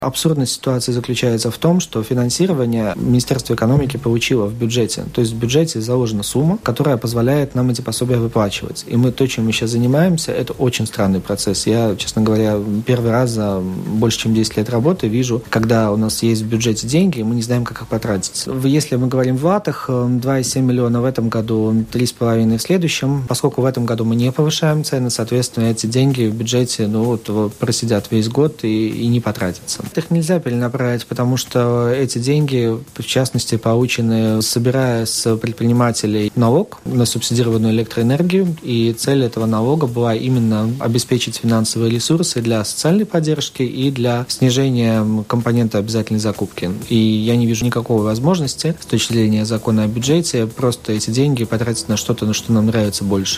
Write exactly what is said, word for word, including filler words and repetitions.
Абсурдность ситуации заключается в том, что финансирование Министерство экономики получило в бюджете. То есть в бюджете заложена сумма, которая позволяет нам эти пособия выплачивать. И мы то, чем мы сейчас занимаемся, это очень странный процесс. Я, честно говоря, первый раз за больше чем десять лет работы вижу, когда у нас есть в бюджете деньги, и мы не знаем, как их потратить. Если мы говорим в латах, два и семь миллиона в этом году, три с половиной в следующем. Поскольку в этом году мы не повышаем цены, соответственно, эти деньги в бюджете ну, вот, просидят весь год и, и не потратятся. Их нельзя перенаправить, потому что эти деньги, в частности, получены, собирая с предпринимателей налог на субсидированную электроэнергию, и цель этого налога была именно обеспечить финансовые ресурсы для социальной поддержки и для снижения компонента обязательной закупки. И я не вижу никакой возможности с точки зрения закона о бюджете просто эти деньги потратить на что-то, на что нам нравится больше.